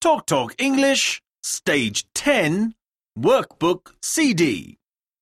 Talk Talk English, Stage 10, Workbook CD.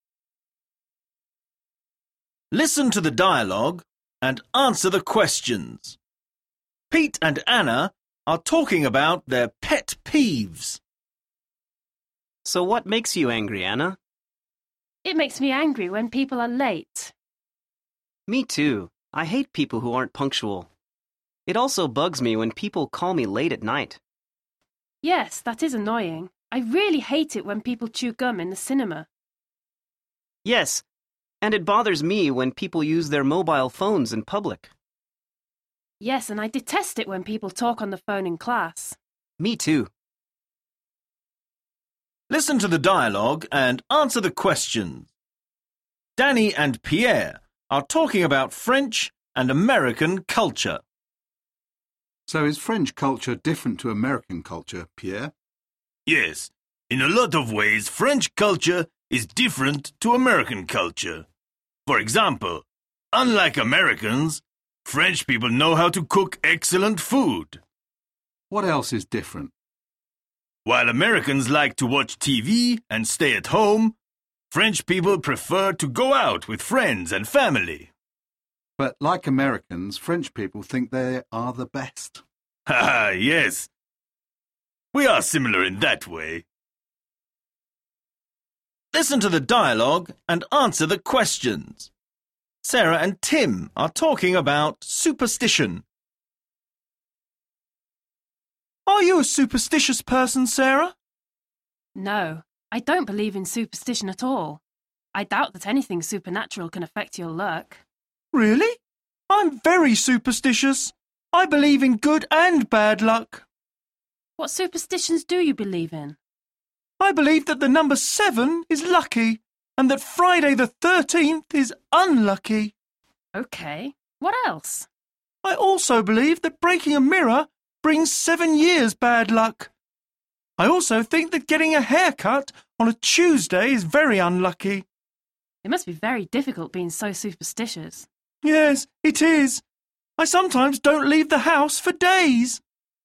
Listen to the dialogue and answer the questions. Pete and Anna are talking about their pet peeves. So what makes you angry, Anna? It makes me angry when people are late. Me too. I hate people who aren't punctual. It also bugs me when people call me late at night. Yes, that is annoying. I really hate it when people chew gum in the cinema. Yes, and it bothers me when people use their mobile phones in public. Yes, and I detest it when people talk on the phone in class. Me too. Listen to the dialogue and answer the questions. Danny and Pierre are talking about French and American culture. So is French culture different to American culture, Pierre? Yes, in a lot of ways French culture is different to American culture. For example, unlike Americans, French people know how to cook excellent food. What else is different? While Americans like to watch TV and stay at home, French people prefer to go out with friends and family. But like Americans, French people think they are the best. Haha, yes. We are similar in that way. Listen to the dialogue and answer the questions. Sarah and Tim are talking about superstition. Are you a superstitious person, Sarah? No, I don't believe in superstition at all. I doubt that anything supernatural can affect your luck. Really? I'm very superstitious. I believe in good and bad luck. What superstitions do you believe in? I believe that the number 7 is lucky and that Friday the 13th is unlucky. Okay, what else? I also believe that breaking a mirror brings 7 years bad luck. I also think that getting a haircut on a Tuesday is very unlucky. It must be very difficult being so superstitious. Yes, it is. I sometimes don't leave the house for days.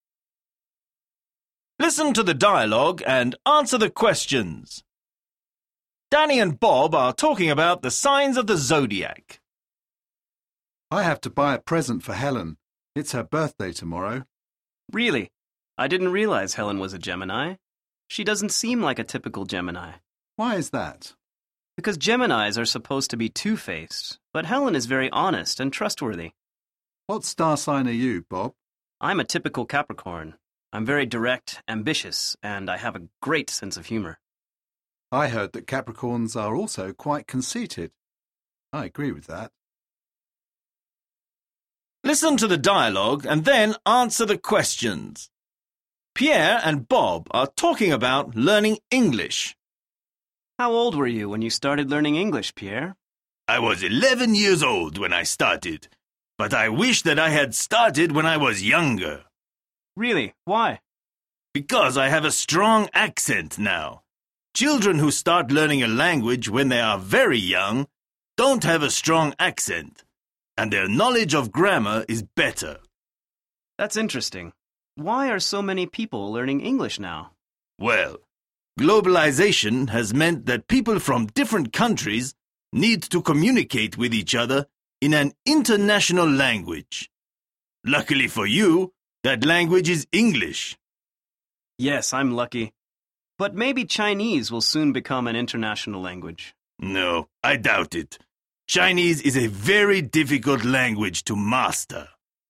Listen to the dialogue and answer the questions. Danny and Bob are talking about the signs of the zodiac. I have to buy a present for Helen. It's her birthday tomorrow. Really? I didn't realize Helen was a Gemini. She doesn't seem like a typical Gemini. Why is that? Because Geminis are supposed to be two-faced, but Helen is very honest and trustworthy. What star sign are you, Bob? I'm a typical Capricorn. I'm very direct, ambitious, and I have a great sense of humor. I heard that Capricorns are also quite conceited. I agree with that. Listen to the dialogue and then answer the questions. Pierre and Bob are talking about learning English. How old were you when you started learning English, Pierre? I was 11 years old when I started, but I wish that I had started when I was younger. Really? Why? Because I have a strong accent now. Children who start learning a language when they are very young don't have a strong accent, and their knowledge of grammar is better. That's interesting. Why are so many people learning English now? Well, globalization has meant that people from different countries need to communicate with each other in an international language. Luckily for you, that language is English. Yes, I'm lucky. But maybe Chinese will soon become an international language. No, I doubt it. Chinese is a very difficult language to master.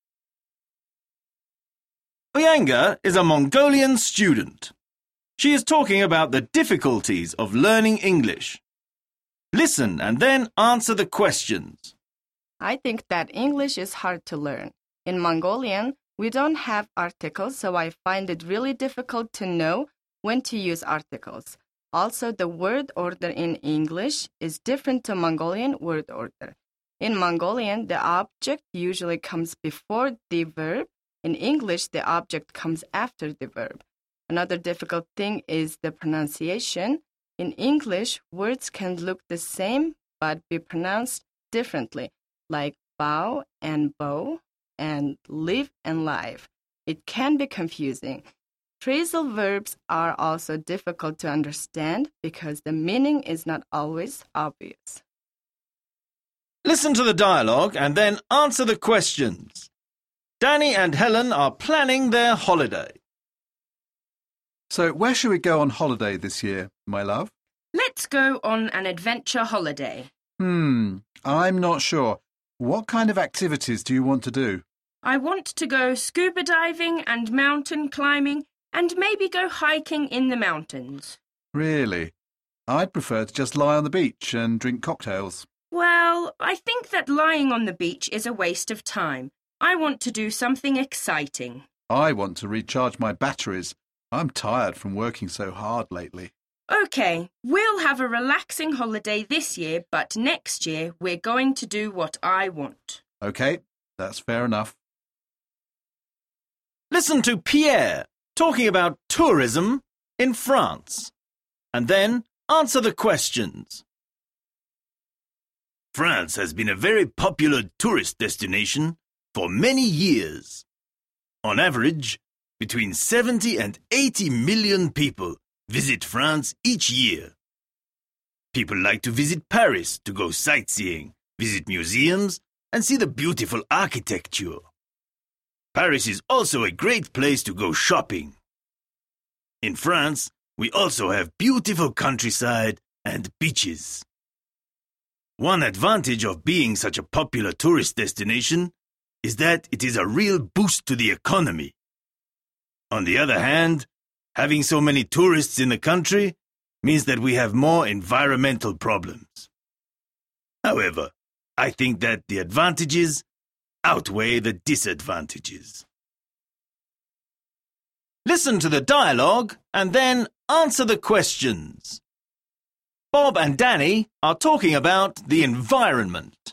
Uyanga is a Mongolian student. She is talking about the difficulties of learning English. Listen and then answer the questions. I think that English is hard to learn. In Mongolian, we don't have articles, so I find it really difficult to know when to use articles. Also, the word order in English is different to Mongolian word order. In Mongolian, the object usually comes before the verb. In English, the object comes after the verb. Another difficult thing is the pronunciation. In English, words can look the same but be pronounced differently, like bow and bow, and live and live. It can be confusing. Phrasal verbs are also difficult to understand because the meaning is not always obvious. Listen to the dialogue and then answer the questions. Danny and Helen are planning their holiday. So where should we go on holiday this year, my love? Let's go on an adventure holiday. I'm not sure. What kind of activities do you want to do? I want to go scuba diving and mountain climbing and maybe go hiking in the mountains. Really? I'd prefer to just lie on the beach and drink cocktails. Well, I think that lying on the beach is a waste of time. I want to do something exciting. I want to recharge my batteries. I'm tired from working so hard lately. OK, we'll have a relaxing holiday this year, but next year we're going to do what I want. OK, that's fair enough. Listen to Pierre talking about tourism in France, and then answer the questions. France has been a very popular tourist destination for many years. On average, between 70 and 80 million people visit France each year. People like to visit Paris to go sightseeing, visit museums, and see the beautiful architecture. Paris is also a great place to go shopping. In France, we also have beautiful countryside and beaches. One advantage of being such a popular tourist destination is that it is a real boost to the economy. On the other hand, having so many tourists in the country means that we have more environmental problems. However, I think that the advantages outweigh the disadvantages. Listen to the dialogue and then answer the questions. Bob and Danny are talking about the environment.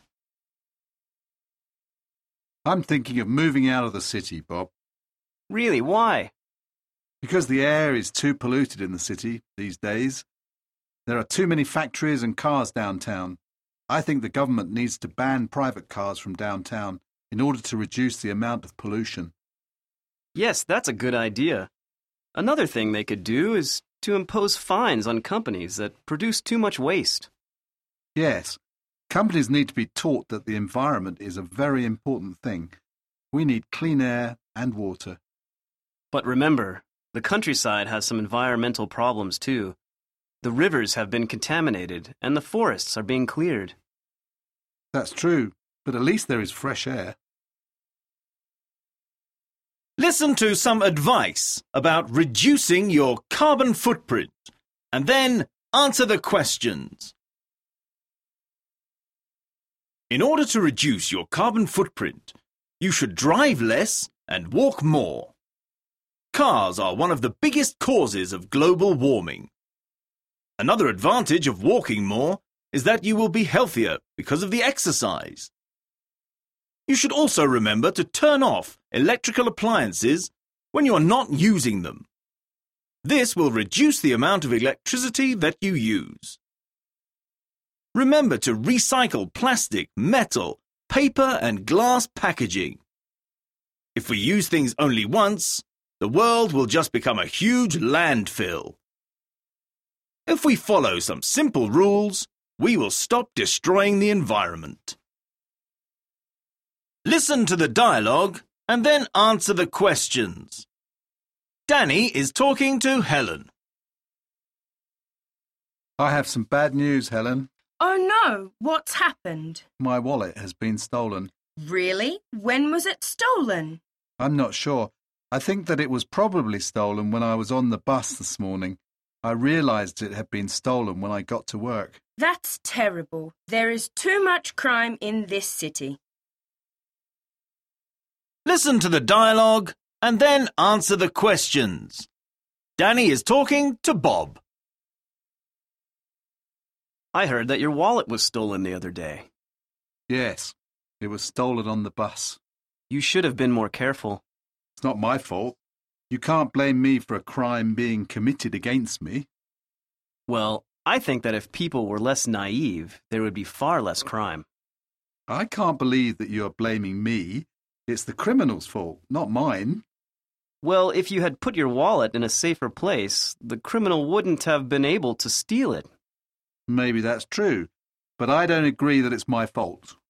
I'm thinking of moving out of the city, Bob. Really, why? Because the air is too polluted in the city these days. There are too many factories and cars downtown. I think the government needs to ban private cars from downtown in order to reduce the amount of pollution. Yes, that's a good idea. Another thing they could do is to impose fines on companies that produce too much waste. Yes, companies need to be taught that the environment is a very important thing. We need clean air and water. But remember, the countryside has some environmental problems too. The rivers have been contaminated and the forests are being cleared. That's true, but at least there is fresh air. Listen to some advice about reducing your carbon footprint and then answer the questions. In order to reduce your carbon footprint, you should drive less and walk more. Cars are one of the biggest causes of global warming. Another advantage of walking more is that you will be healthier because of the exercise. You should also remember to turn off electrical appliances when you are not using them. This will reduce the amount of electricity that you use. Remember to recycle plastic, metal, paper and glass packaging. If we use things only once, the world will just become a huge landfill. If we follow some simple rules, we will stop destroying the environment. Listen to the dialogue and then answer the questions. Danny is talking to Helen. I have some bad news, Helen. Oh no, what's happened? My wallet has been stolen. Really? When was it stolen? I'm not sure. I think that it was probably stolen when I was on the bus this morning. I realised it had been stolen when I got to work. That's terrible. There is too much crime in this city. Listen to the dialogue and then answer the questions. Danny is talking to Bob. I heard that your wallet was stolen the other day. Yes, it was stolen on the bus. You should have been more careful. It's not my fault. You can't blame me for a crime being committed against me. Well, I think that if people were less naive, there would be far less crime. I can't believe that you are blaming me. It's the criminal's fault, not mine. Well, if you had put your wallet in a safer place, the criminal wouldn't have been able to steal it. Maybe that's true, but I don't agree that it's my fault.